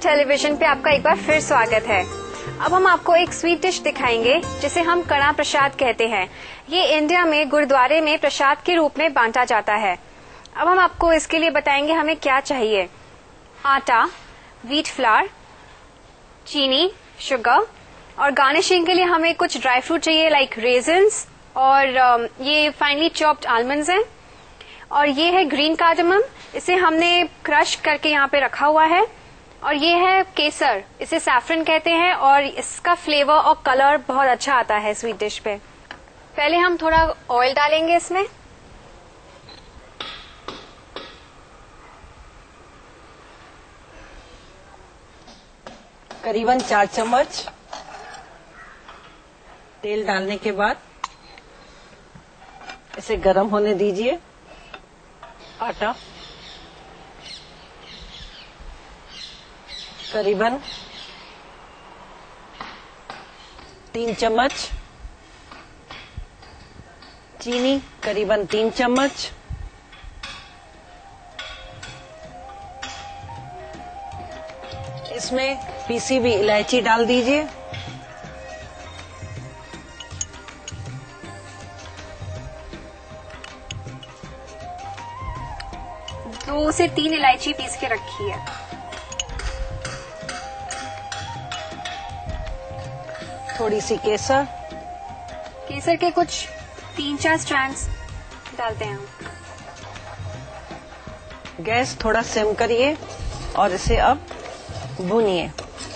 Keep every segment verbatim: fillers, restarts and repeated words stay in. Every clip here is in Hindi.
टेलीविजन पे आपका एक बार फिर स्वागत है। अब हम आपको एक स्वीट डिश दिखाएंगे जिसे हम कड़ा प्रसाद कहते हैं। ये इंडिया में गुरुद्वारे में प्रसाद के रूप में बांटा जाता है। अब हम आपको इसके लिए बताएंगे हमें क्या चाहिए। आटा, व्हीट फ्लावर, चीनी, शुगर और गार्निशिंग के लिए हमें कुछ ड्राई फ्रूट चाहिए लाइक रेजन्स और ये फाइनली चॉप्ड आलमंड्स हैं और ये है ग्रीन कार्डमम, इसे हमने क्रश करके यहाँ पे रखा हुआ है। और ये है केसर, इसे सैफरन कहते हैं और इसका फ्लेवर और कलर बहुत अच्छा आता है स्वीट डिश पे। पहले हम थोड़ा ऑयल डालेंगे इसमें। करीबन चार चम्मच तेल डालने के बाद इसे गर्म होने दीजिए। आटा करीबन तीन चम्मच, चीनी करीबन तीन चम्मच, इसमें पीसी हुई इलायची डाल दीजिए। दो से तीन इलायची पीस के रखी है। थोड़ी सी केसर, केसर के कुछ तीन चार स्ट्रैंड्स डालते हैं हम। गैस थोड़ा सिम करिए और इसे अब भूनिए।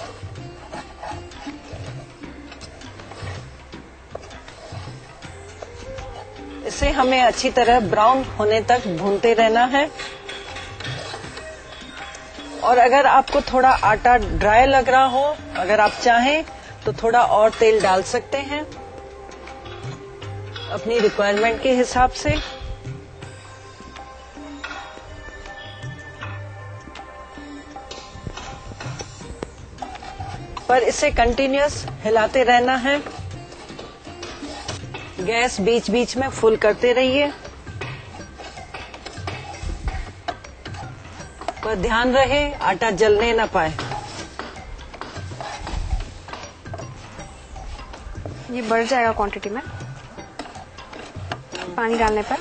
इसे हमें अच्छी तरह ब्राउन होने तक भूनते रहना है। और अगर आपको थोड़ा आटा ड्राई लग रहा हो, अगर आप चाहें तो थोड़ा और तेल डाल सकते हैं अपनी रिक्वायरमेंट के हिसाब से। पर इसे कंटिन्यूअस हिलाते रहना है। गैस बीच बीच में फुल करते रहिए, पर ध्यान रहे आटा जलने ना पाए। ये बढ़ जाएगा क्वांटिटी में पानी डालने पर।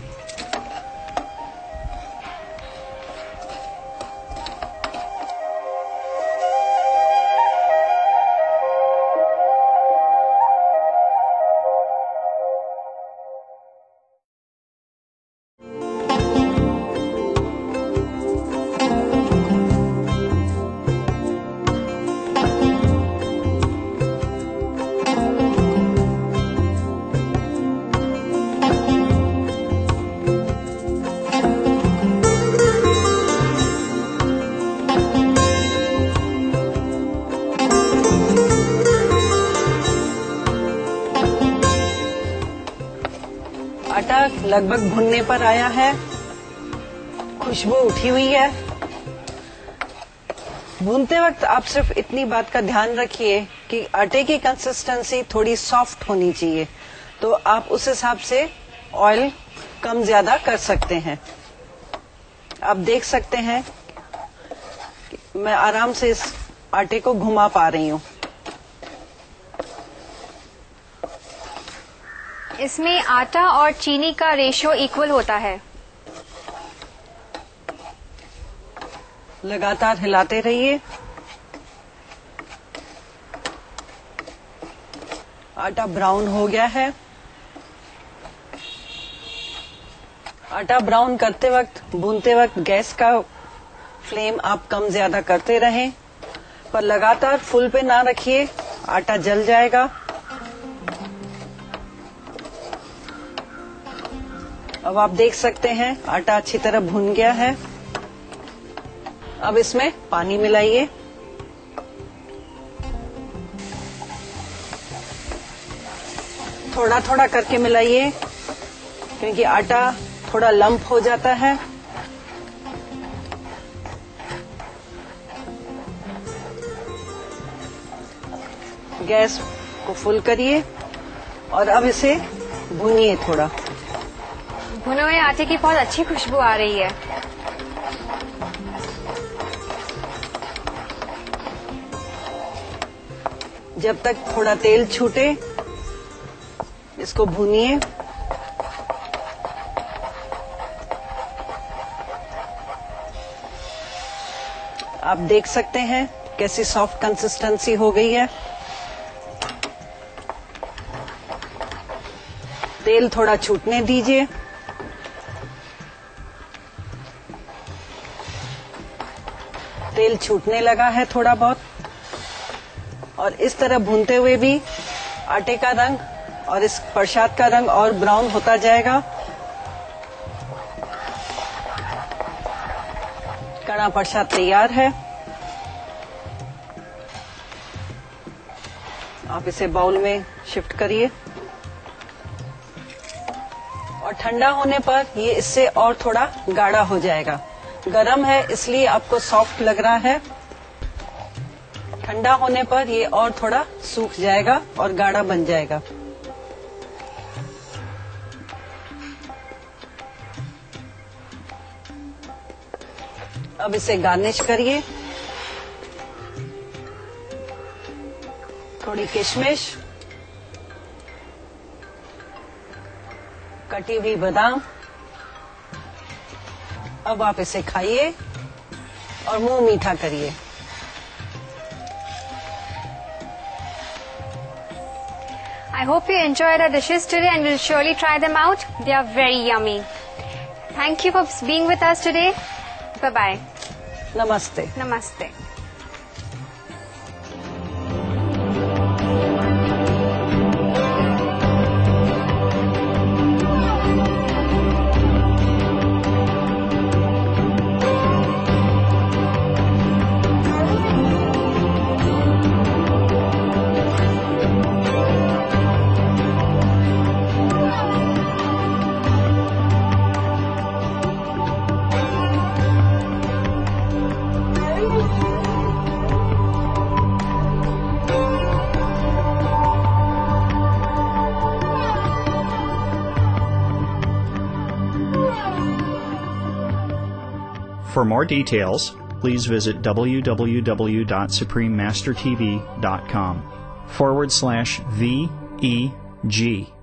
आटा लगभग भुनने पर आया है, खुशबू उठी हुई है। भूनते वक्त आप सिर्फ इतनी बात का ध्यान रखिए कि आटे की कंसिस्टेंसी थोड़ी सॉफ्ट होनी चाहिए, तो आप उस हिसाब से ऑयल कम ज्यादा कर सकते हैं। आप देख सकते हैं कि मैं आराम से इस आटे को घुमा पा रही हूँ। इसमें आटा और चीनी का रेशियो इक्वल होता है। लगातार हिलाते रहिए। आटा ब्राउन हो गया है। आटा ब्राउन करते वक्त, भूनते वक्त गैस का फ्लेम आप कम ज्यादा करते रहें, पर लगातार फुल पे ना रखिए, आटा जल जाएगा। अब आप देख सकते हैं आटा अच्छी तरह भुन गया है। अब इसमें पानी मिलाइए। थोड़ा थोड़ा करके मिलाइए क्योंकि आटा थोड़ा लंप हो जाता है। गैस को फुल करिए और अब इसे भूनिए थोड़ा। भुने हुए आटे की बहुत अच्छी खुशबू आ रही है। जब तक थोड़ा तेल छूटे इसको भूनिए। आप देख सकते हैं कैसी सॉफ्ट कंसिस्टेंसी हो गई है। तेल थोड़ा छूटने दीजिए। तेल छूटने लगा है थोड़ा बहुत, और इस तरह भूनते हुए भी आटे का रंग और इस प्रसाद का रंग और ब्राउन होता जाएगा। कड़ा प्रसाद तैयार है। आप इसे बाउल में शिफ्ट करिए और ठंडा होने पर ये इससे और थोड़ा गाढ़ा हो जाएगा। गरम है इसलिए आपको सॉफ्ट लग रहा है, ठंडा होने पर ये और थोड़ा सूख जाएगा और गाढ़ा बन जाएगा। अब इसे गार्निश करिए। थोड़ी किशमिश, कटी हुई बादाम। अब आप इसे खाइए और मुंह मीठा करिए। I hope you enjoyed our dishes today and will surely try them out. They are very yummy. Thank you for being with us today. Bye-bye. नमस्ते। Namaste. For more details, please visit w w w dot supreme master t v dot com forward slash V E G.